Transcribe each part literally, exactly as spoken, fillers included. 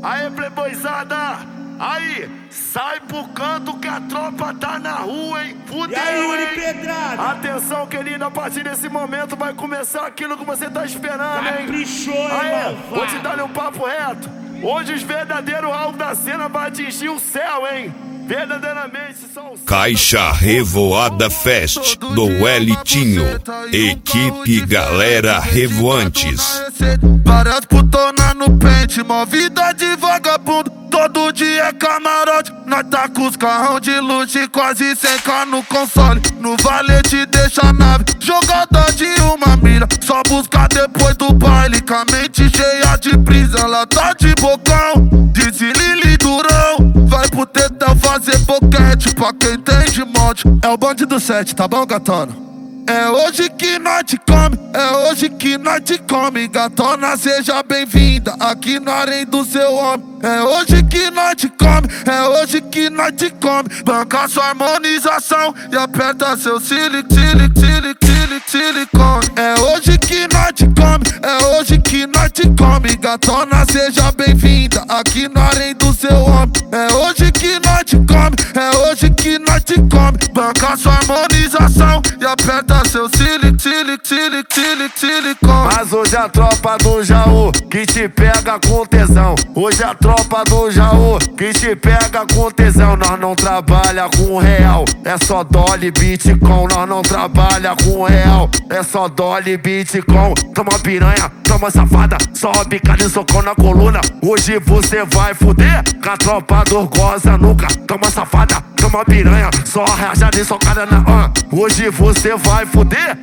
Aê, playboyzada! Aí, sai pro canto que a tropa tá na rua, hein? Fudeu, e aí, Uri hein? Pedrada? Atenção, querido, a partir desse momento vai começar aquilo que você tá esperando, hein? Caprichou, Aê, irmão, vou te dar um papo reto. Hoje os verdadeiros alvos da cena vai atingir o céu, hein? Verdadeiramente são os... Caixa Revoada Fest do Elitinho. Equipe Galera Revoantes. Várias putona no pente, mó vida de vagabundo. Todo dia é camarote, nós tá com os carrão de luxo e quase cem k no console. No valete deixa a nave, jogador de uma mira. Só buscar depois do baile, com a mente cheia de brisa. Ela tá de bocão, disse Lili Durão. Vai pro tetão fazer boquete pra quem tem de monte. É o bonde do sete, tá bom, gatona? É hoje que nós te come, é hoje que nós te come. Gatona, seja bem-vinda aqui na arena do seu homem. É hoje que nós te come, é hoje que nós te come. Banca sua harmonização e aperta seu silic, silic, silic, silic, silicone. É hoje que nós te come, é hoje que nós te come. Gatona, seja bem-vinda aqui na arena do seu homem. É hoje que nós te come, é hoje que nós te come. Banca sua harmonização e aperta seu silic, silic, silic, silic, silicone. Mas hoje a tropa do Jaú que te pega com tesão. Hoje a tropa do Jaú que te pega com tesão. Nós não trabalha com real, é só dólar e bitcoin. Nós não trabalha com real, é só dólar e bitcoin. Toma piranha, toma safada, só bicada e socão na coluna. Hoje você vai fuder, com a tropa do goza nunca. Toma safada, toma piranha, só rajada e socada na uh. Hoje você vai fuder.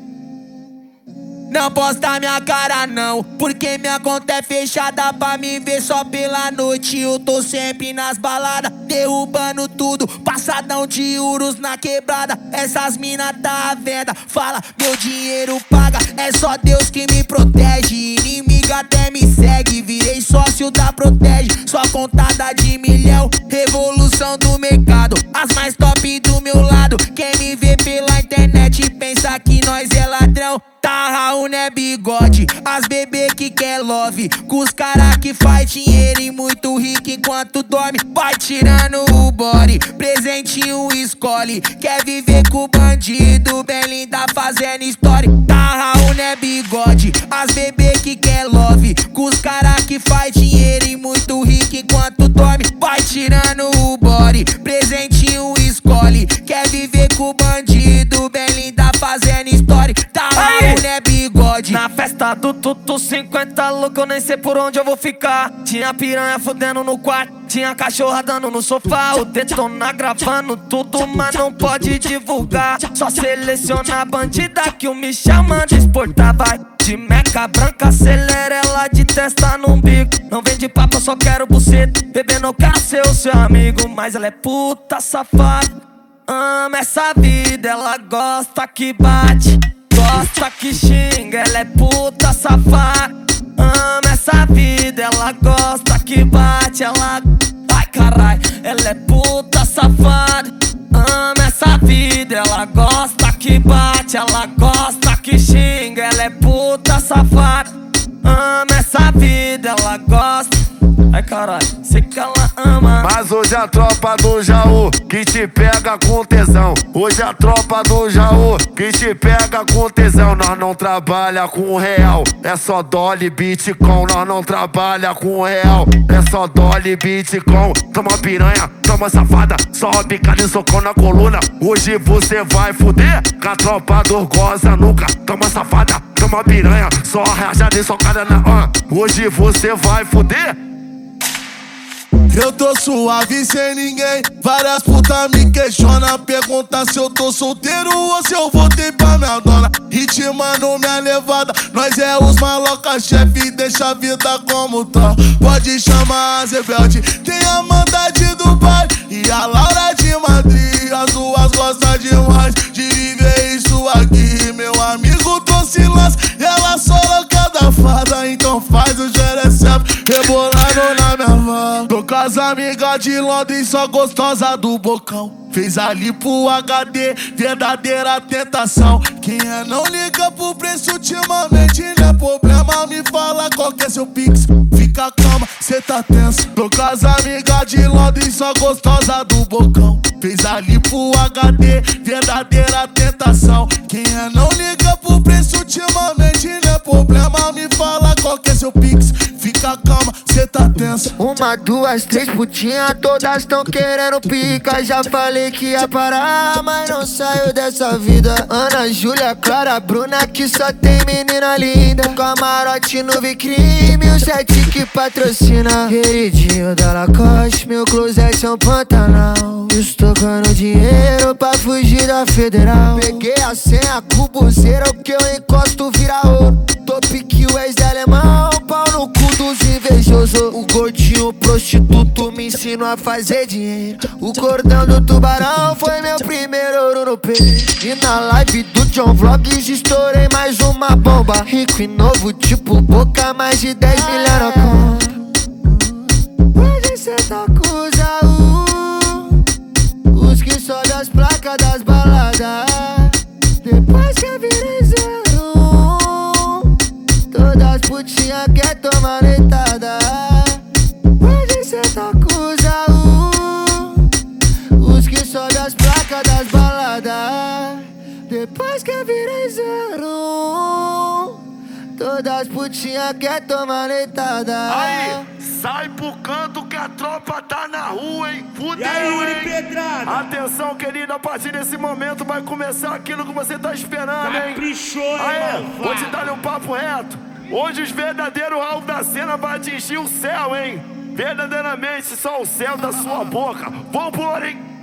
Não posta minha cara não, porque minha conta é fechada pra me ver só pela noite. Eu tô sempre nas baladas, derrubando tudo, passadão de euros na quebrada. Essas mina tá à venda, fala meu dinheiro paga. É só Deus que me protege, inimigo até me segue. Virei sócio da Protege, só contada de milhão. Revolução do mercado, as mais top do meu lado. Quem me vê pela internet pensa que nós é ladrão. Tá Raul, né, bigode, as bebê que quer love, com os cara que faz dinheiro e muito rico enquanto dorme. Vai tirando o body, presentinho escolhe. Quer viver com o bandido, bem linda fazendo story. Tá Raul, né, bigode, as bebê que quer love, com os cara que faz dinheiro e muito rico enquanto dorme. Vai tirando o body, presentinho escolhe. Quer viver com o bandido, bem linda fazendo story. Tá Raul, né, bigode. Na festa do Tutu cinquenta louco, eu nem sei por onde eu vou ficar. Tinha piranha fudendo no quarto, tinha cachorra dando no sofá. O Detona gravando tudo, mas não pode divulgar. Só seleciona a bandida que o me chama de exportar. Vai de meca branca, acelera ela de testa no bico. Não vende papo, eu só quero buceta. Bebê não quero ser o seu amigo, mas ela é puta safada. Ama essa vida, ela gosta que bate, gosta que xinga, ela é puta safada. Ama essa vida, ela gosta que bate, ela... Ai carai, ela é puta safada. Ama essa vida, ela gosta que bate, ela gosta que xinga, ela é puta safada. Ama essa vida, ela gosta... Ai caralho, sei que ela ama. Mas hoje a tropa do Jaú que te pega com tesão. Hoje a tropa do Jaú que te pega com tesão. Nós não trabalha com real, é só dólar e bitcoin. Nós não trabalha com real, é só dólar e bitcoin. Toma piranha, toma safada, só bicada e socão na coluna. Hoje você vai fuder, com a tropa do goza nunca. Toma safada, toma piranha, só rajada e socada na uh. Hoje você vai fuder. Eu tô suave sem ninguém, várias putas me questionam. Pergunta se eu tô solteiro ou se eu voltei pra minha dona. Ritmando minha levada, nós é os maloca chefe, deixa a vida como tá. Pode chamar as rebelde, tem a Mandade do baile e a Laura de Madrid. As duas gostam demais de viver isso aqui. Meu amigo trouxe lance e ela só louca da fada. Então faz o jerecep rebolando na minha mão. com as amigas de Londres, só gostosa do bocão. Fez ali pro H D, verdadeira tentação. Quem é não liga pro preço ultimamente, não é problema. Me fala qual que é seu pix. Fica calma, cê tá tenso. Tô com as amigas de Londres, só gostosa do bocão. Fez ali pro H D, verdadeira tentação. Quem é não liga pro preço ultimamente, não é problema. Me fala qual que é seu pix. Fica calma, cê tá tenso. Uma, duas, três putinhas, todas tão querendo pica. Já falei que ia parar, mas não saio dessa vida. Ana, Júlia, Clara, Bruna, que só tem menina linda. Camarote no Vicrime, o sete que patrocina. Queridinho da Lacoste, meu closet é um Pantanal. Estocando dinheiro pra fugir da federal. Peguei a senha cubuzeira, o que eu encosto vira ouro. Tô pique o ex-alemão, pau no cu dos invejosos. O gordinho prostituto me ensinou a fazer dinheiro. O cordão do tubarão foi meu primeiro ouro no peito. E na live do John Vlogs estourei mais uma bomba. Rico e novo tipo Boca, mais de dez milhões na conta. Hoje cê tá com os A U, os que sobem as placas das baladas. Depois que eu virei zero um, todas putinhas quer tomar leitada. Hoje cê tá com os A U, os que sobem as placas das baladas. Depois que eu virei zero um, todas putinhas quer tomar leitada. Aí, sai pro canto que a tropa tá na rua, hein? Fudeu, hein? Atenção, querida, a partir desse momento vai começar aquilo que você tá esperando, hein? Caprichou, Aí, irmão. vou te dar um papo reto. Hoje os verdadeiros alvos da cena vai atingir o céu, hein? Verdadeiramente só o céu da sua boca. Vambora, hein?